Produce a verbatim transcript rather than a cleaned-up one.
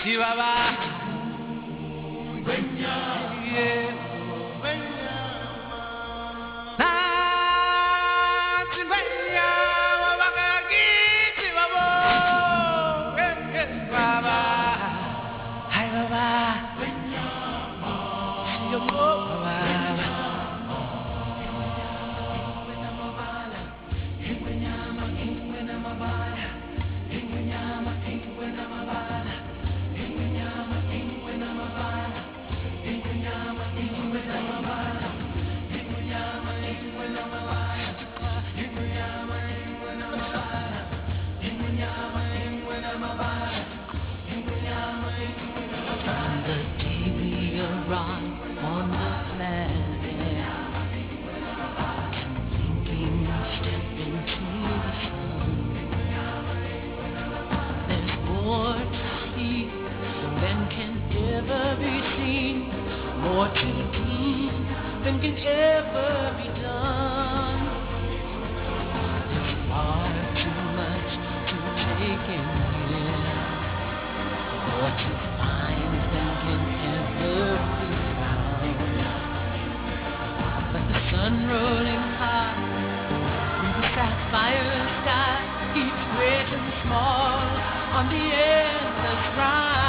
Chihuahua. Yeah. Ah, Chihuahua, wabakaki, Chihuahua. Yeah, yeah, Baba. Hi, Baba. Chihuahua, Baba. From the day we arrived on the planet and blinking step into the sun, there's more to see than can ever be seen, more to do than can ever be done. There's far too much to take in here, more to find than can ever be found. But the sun rolling high through the sapphire sky keeps great and small on the endless ride.